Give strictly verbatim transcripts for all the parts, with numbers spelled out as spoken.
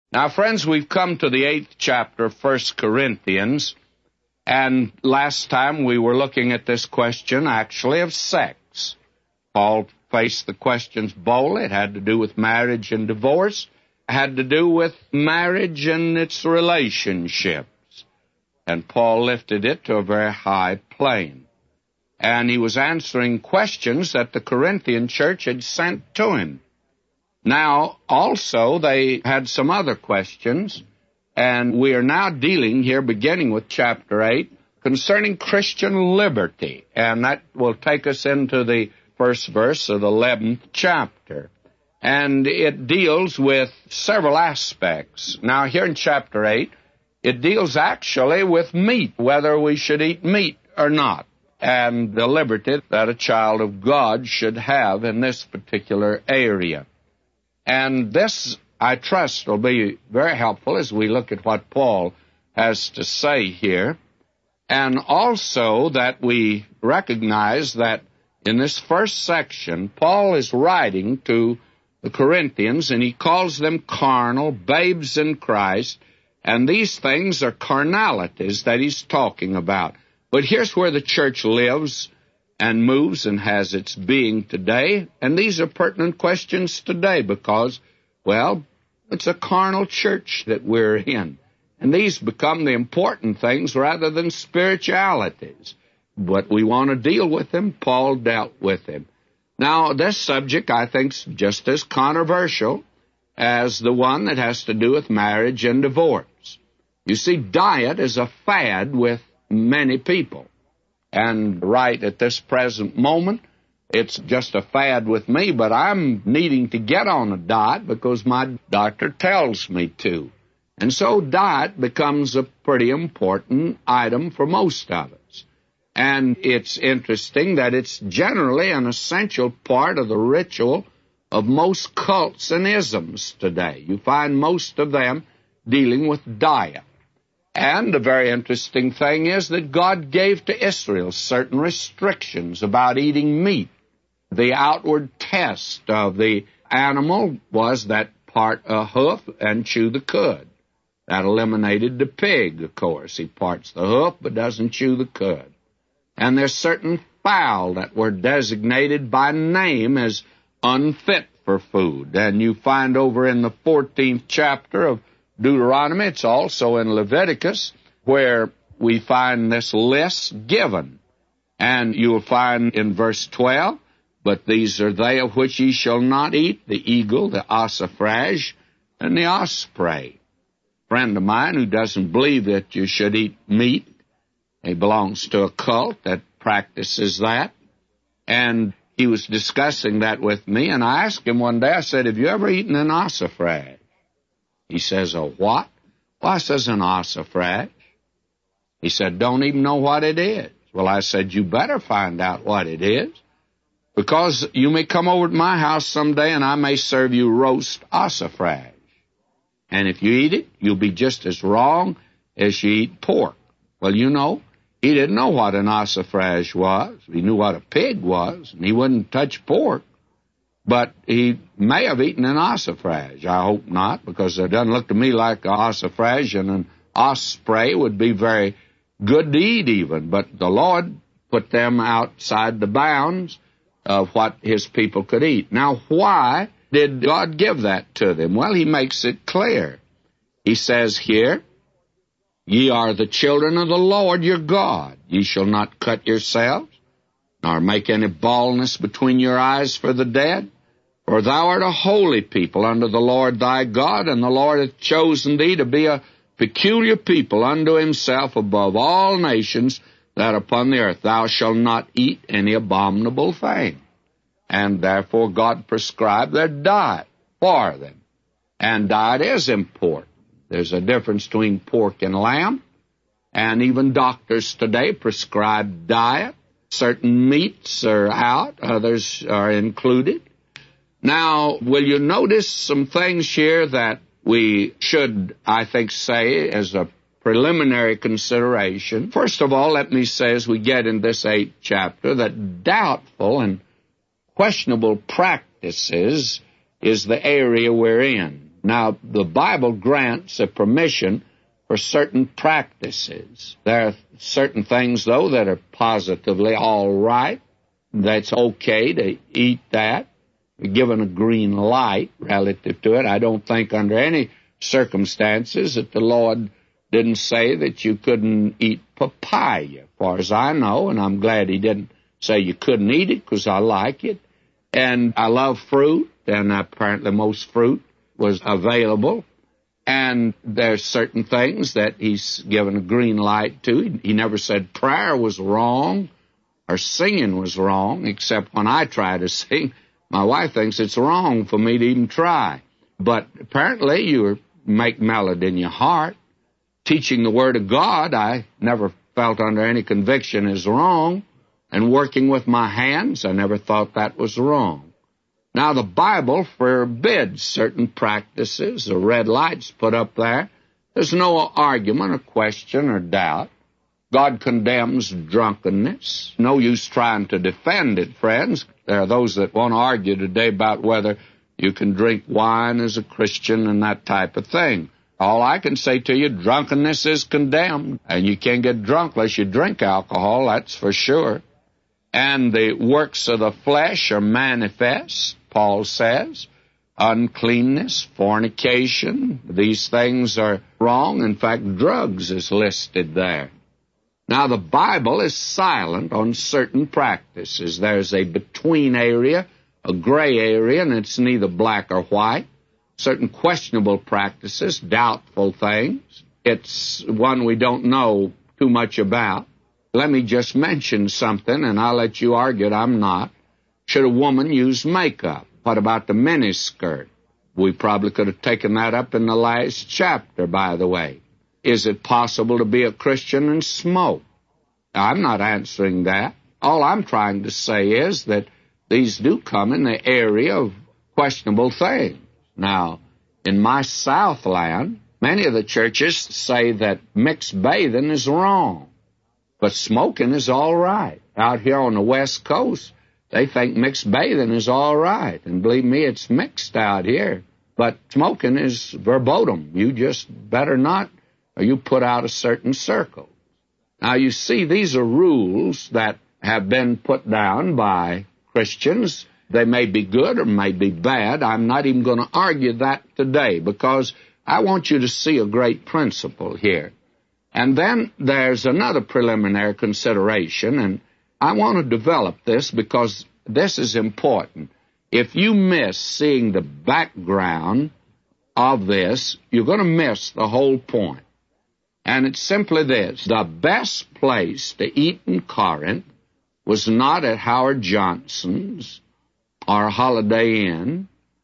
Now, friends, we've come to the eighth chapter of First Corinthians, and last time we were looking at this question, actually, of sex. Paul faced the questions boldly. It had to do with marriage and divorce. It had to do with marriage and its relationships. And Paul lifted it to a very high plane. And he was answering questions that the Corinthian church had sent to him. Now, also, they had some other questions, and we are now dealing here, beginning with chapter eight, concerning Christian liberty. And that will take us into the first verse of the eleventh chapter. And it deals with several aspects. Now, here in chapter eight, it deals actually with meat, whether we should eat meat or not, and the liberty that a child of God should have in this particular area. And this, I trust, will be very helpful as we look at what Paul has to say here, and also that we recognize that in this first section, Paul is writing to the Corinthians, and he calls them carnal, babes in Christ, and these things are carnalities that he's talking about. But here's where the church lives and moves and has its being today, and these are pertinent questions today because, well, it's a carnal church that we're in, and these become the important things rather than spiritualities. But we want to deal with them. Paul dealt with them. Now, this subject, I think, is just as controversial as the one that has to do with marriage and divorce. You see, diet is a fad with many people. And right at this present moment, it's just a fad with me, but I'm needing to get on a diet because my doctor tells me to. And so diet becomes a pretty important item for most of us. And it's interesting that it's generally an essential part of the ritual of most cults and isms today. You find most of them dealing with diet. And the very interesting thing is that God gave to Israel certain restrictions about eating meat. The outward test of the animal was that part a hoof and chew the cud. That eliminated the pig, of course. He parts the hoof but doesn't chew the cud. And there's certain fowl that were designated by name as unfit for food. And you find over in the fourteenth chapter of Deuteronomy, it's also in Leviticus, where we find this list given. And you'll find in verse twelve, but these are they of which ye shall not eat, the eagle, the ossifrage, and the osprey. A friend of mine who doesn't believe that you should eat meat, he belongs to a cult that practices that, and he was discussing that with me, and I asked him one day, I said, have you ever eaten an ossifrage? He says, a what? Well, I says, an ossifrage. He said, don't even know what it is. Well, I said, you better find out what it is, because you may come over to my house someday and I may serve you roast ossifrage. And if you eat it, you'll be just as wrong as you eat pork. Well, you know, he didn't know what an ossifrage was. He knew what a pig was, and he wouldn't touch pork. But he may have eaten an ossifrage. I hope not, because it doesn't look to me like an ossifrage, and an osprey would be very good to eat even. But the Lord put them outside the bounds of what his people could eat. Now, why did God give that to them? Well, he makes it clear. He says here, ye are the children of the Lord your God. Ye shall not cut yourselves, nor make any baldness between your eyes for the dead. For thou art a holy people unto the Lord thy God, and the Lord hath chosen thee to be a peculiar people unto himself above all nations that are upon the earth. Thou shalt not eat any abominable thing. And therefore God prescribed their diet for them. And diet is important. There's a difference between pork and lamb, and even doctors today prescribe diet. Certain meats are out, others are included. Now, will you notice some things here that we should, I think, say as a preliminary consideration? First of all, let me say as we get in this eighth chapter that doubtful and questionable practices is the area we're in. Now, the Bible grants a permission for certain practices. There are certain things, though, that are positively all right. That's okay to eat that. We're given a green light relative to it. I don't think under any circumstances that the Lord didn't say that you couldn't eat papaya, as far as I know, and I'm glad he didn't say you couldn't eat it because I like it. And I love fruit, and apparently most fruit was available. And there's certain things that he's given a green light to. He, he never said prayer was wrong or singing was wrong, except when I try to sing. My wife thinks it's wrong for me to even try. But apparently you make melody in your heart. Teaching the Word of God, I never felt under any conviction is wrong. And working with my hands, I never thought that was wrong. Now, the Bible forbids certain practices. The red light's put up there. There's no argument or question or doubt. God condemns drunkenness. No use trying to defend it, friends. There are those that want to argue today about whether you can drink wine as a Christian and that type of thing. All I can say to you, drunkenness is condemned, and you can't get drunk unless you drink alcohol, that's for sure. And the works of the flesh are manifest, Paul says. Uncleanness, fornication, these things are wrong. In fact, drugs is listed there. Now, the Bible is silent on certain practices. There's a between area, a gray area, and it's neither black or white. Certain questionable practices, doubtful things. It's one we don't know too much about. Let me just mention something, and I'll let you argue it. I'm not. Should a woman use makeup? What about the miniskirt? We probably could have taken that up in the last chapter, by the way. Is it possible to be a Christian and smoke? I'm not answering that. All I'm trying to say is that these do come in the area of questionable things. Now, in my Southland, many of the churches say that mixed bathing is wrong, but smoking is all right. Out here on the West Coast, they think mixed bathing is all right. And believe me, it's mixed out here. But smoking is verboten. You just better not, or you put out a certain circle. Now, you see, these are rules that have been put down by Christians. They may be good or may be bad. I'm not even going to argue that today because I want you to see a great principle here. And then there's another preliminary consideration, and I want to develop this because this is important. If you miss seeing the background of this, you're going to miss the whole point. And it's simply this. The best place to eat in Corinth was not at Howard Johnson's or Holiday Inn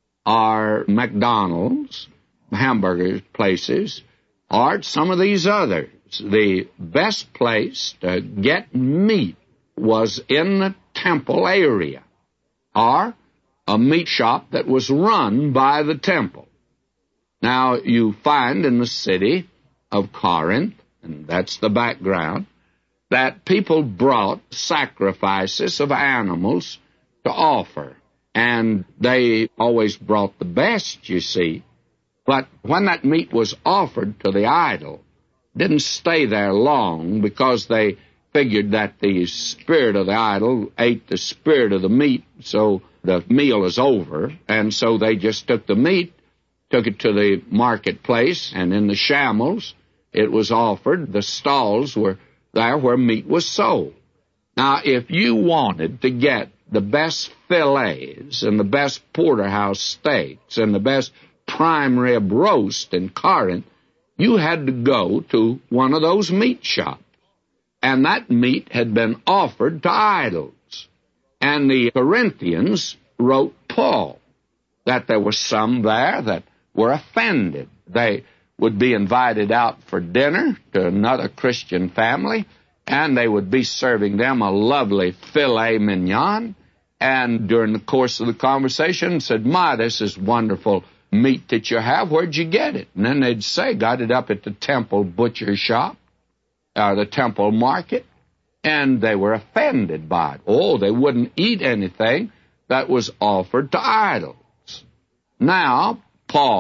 or McDonald's, hamburger places, or at some of these others. The best place to get meat was in the temple area, or a meat shop that was run by the temple. Now, you find in the city of Corinth, and that's the background, that people brought sacrifices of animals to offer. And they always brought the best, you see. But when that meat was offered to the idol, it didn't stay there long because they figured that the spirit of the idol ate the spirit of the meat, so the meal is over. And so they just took the meat, took it to the marketplace, and in the shambles it was offered. The stalls were there where meat was sold. Now, if you wanted to get the best fillets and the best porterhouse steaks and the best prime rib roast in Corinth, you had to go to one of those meat shops. And that meat had been offered to idols. And the Corinthians wrote Paul that there were some there that were offended. They would be invited out for dinner to another Christian family, and they would be serving them a lovely filet mignon. And during the course of the conversation, said, "My, this is wonderful meat that you have. Where'd you get it?" And then they'd say, "Got it up at the temple butcher shop, or the temple market." And they were offended by it. Oh, they wouldn't eat anything that was offered to idols. Now, Paul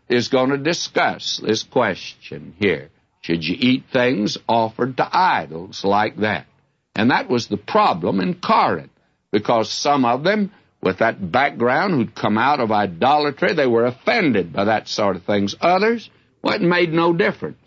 is going to discuss this question here. Should you eat things offered to idols like that? And that was the problem in Corinth, because some of them, with that background, who'd come out of idolatry, they were offended by that sort of things. Others, well, it made no difference.